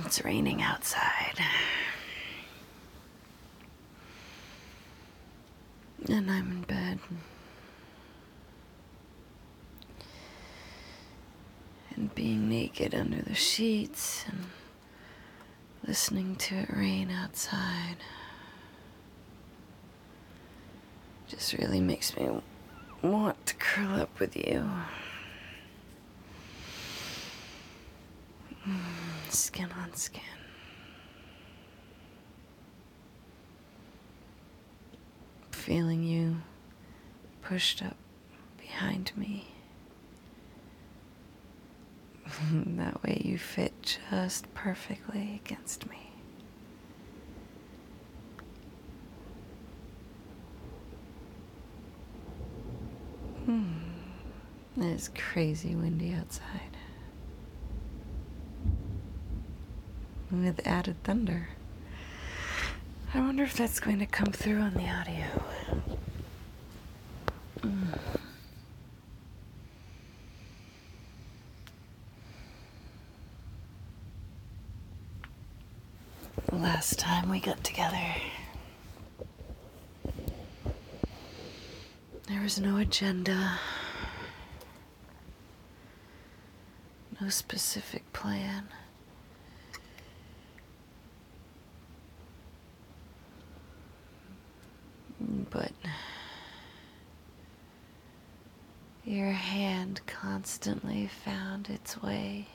It's raining outside. And I'm in bed. And being naked under the sheets and listening to it rain outside just really makes me want to curl up with you. Skin on skin. Feeling you pushed up behind me. That way you fit just perfectly against me. It's crazy windy outside. With added thunder. I wonder if that's going to come through on the audio. Last time we got together, there was no agenda, no specific plan. But your hand constantly found its way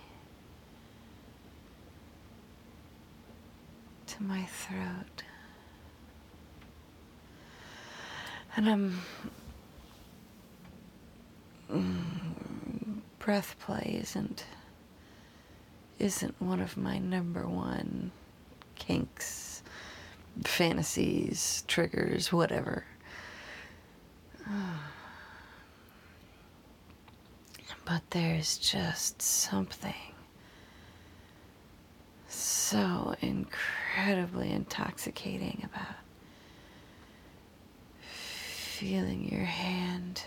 to my throat. And breath play isn't one of my number one kinks, fantasies, triggers, whatever. But there's just something so incredibly intoxicating about feeling your hand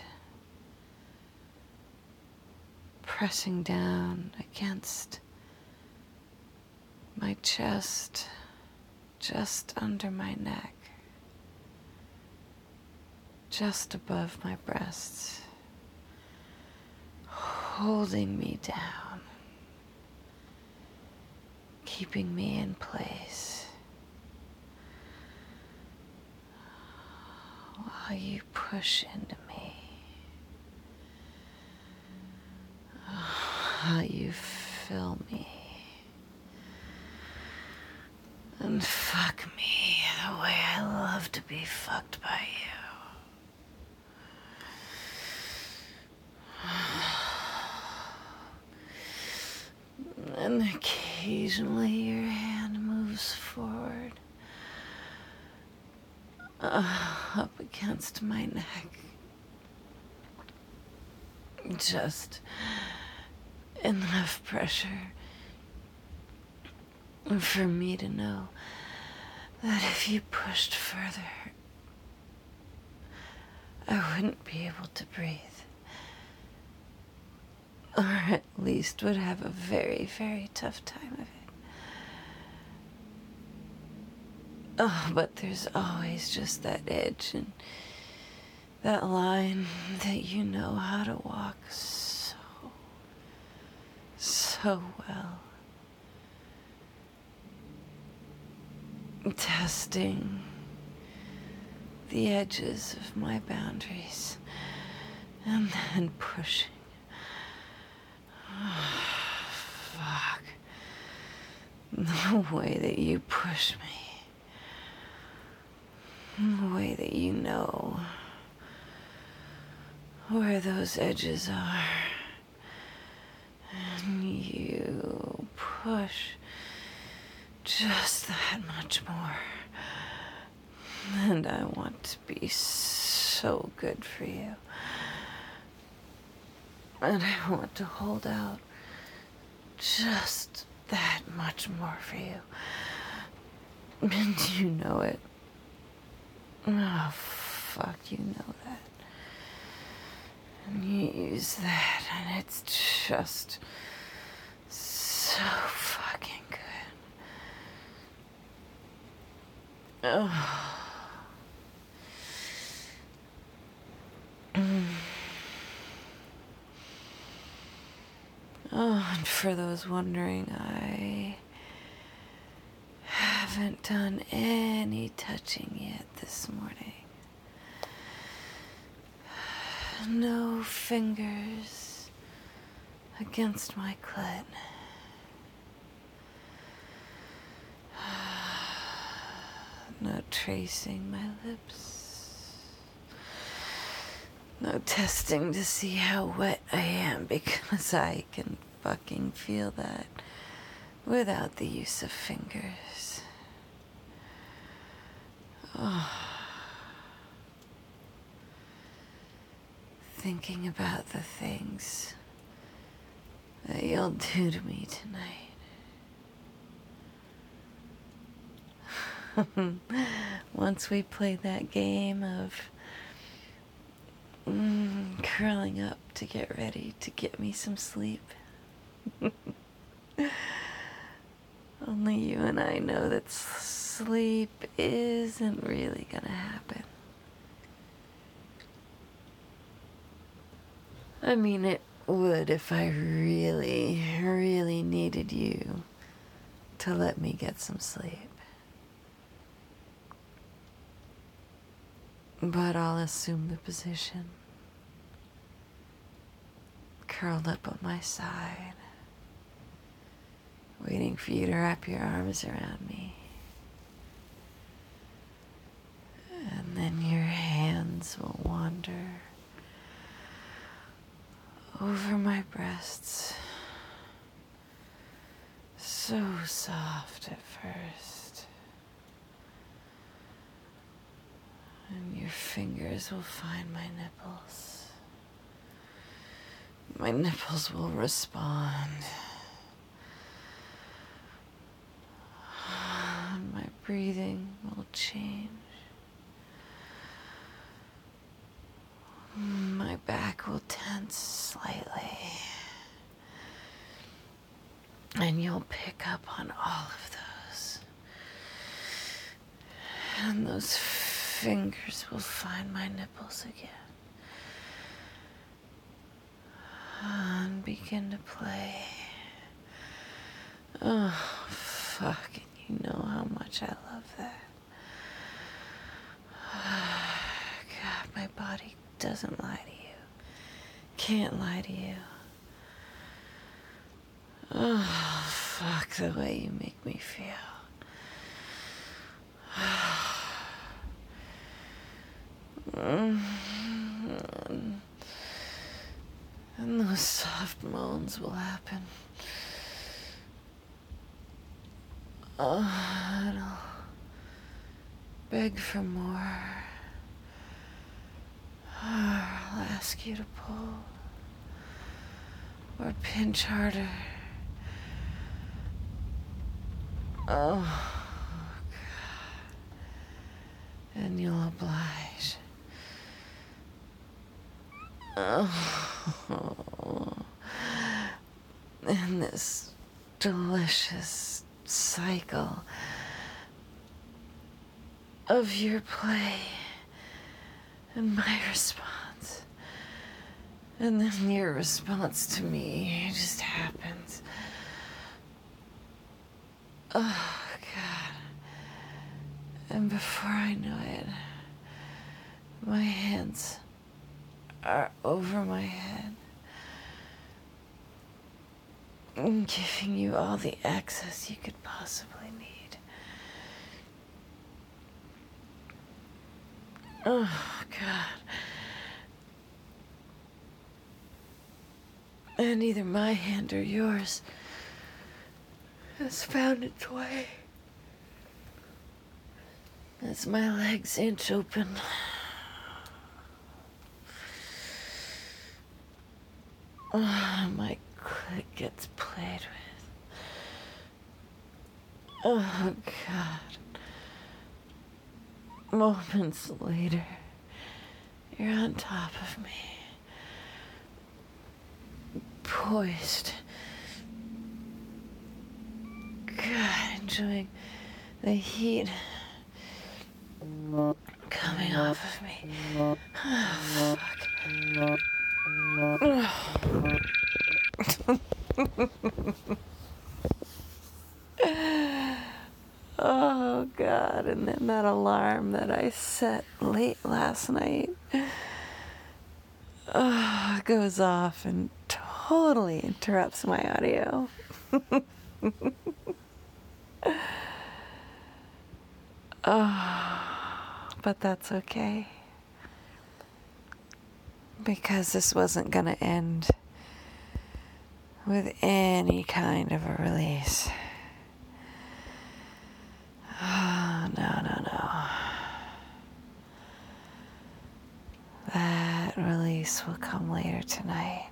pressing down against my chest, just under my neck, just above my breasts, holding me down, keeping me in place while you push into me, while you fill me and fuck me the way I love to be fucked by you. And occasionally your hand moves forward, up against my neck, just enough pressure for me to know that if you pushed further, I wouldn't be able to breathe. Or at least would have a very, very tough time of it. Oh, but there's always just that edge and that line that you know how to walk so well. Testing the edges of my boundaries and then pushing. Fuck. The way that you push me. The way that you know where those edges are. And you push just that much more. And I want to be so good for you. And I want to hold out just that much more for you. And you know it. Oh, fuck, you know that. And you use that, and it's just so fucking good. Oh. Oh, and for those wondering, I haven't done any touching yet this morning. No fingers against my clit. No tracing my lips. No testing to see how wet I am, because I can fucking feel that without the use of fingers. Oh. Thinking about the things that you'll do to me tonight. Once we play that game of curling up to get ready to get me some sleep. Only you and I know that sleep isn't really gonna happen. I mean, it would if I really, really needed you to let me get some sleep. But I'll assume the position, curled up on my side, waiting for you to wrap your arms around me. And then your hands will wander over my breasts, so soft at first. And your fingers will find my nipples. My nipples will respond. And my breathing will change. My back will tense slightly. And you'll pick up on all of those. And those fingers will find my nipples again. And begin to play. Oh, fuck. You know how much I love that. God, my body doesn't lie to you. Can't lie to you. Oh, fuck the way you make me feel. And those soft moans will happen. Oh, and I'll beg for more. Or I'll ask you to pull. Or pinch harder. Oh, God. And you'll oblige. Oh. And this delicious cycle of your play and my response. And then your response to me just happens. Oh, God. And before I know it, my hands are over my head, giving you all the access you could possibly need. Oh, God. And either my hand or yours has found its way as my legs inch open. Oh, my clit gets played with. Oh, God. Moments later, you're on top of me, poised. God, enjoying the heat me off of me. Oh, fuck. Oh, God. And then that alarm that I set late last night goes off and totally interrupts my audio. But that's okay. Because this wasn't going to end with any kind of a release. Oh, no. That release will come later tonight.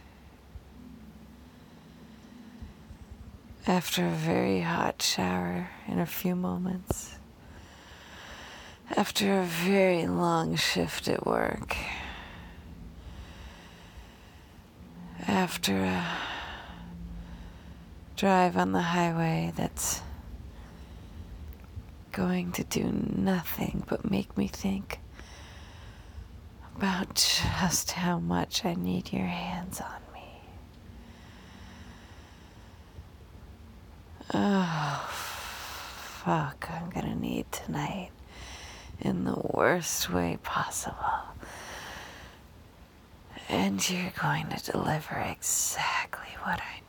After a very hot shower in a few moments. After a very long shift at work. After a drive on the highway that's going to do nothing but make me think about just how much I need your hands on me. Oh, fuck, I'm gonna need tonight in the worst way possible. And you're going to deliver exactly what I need.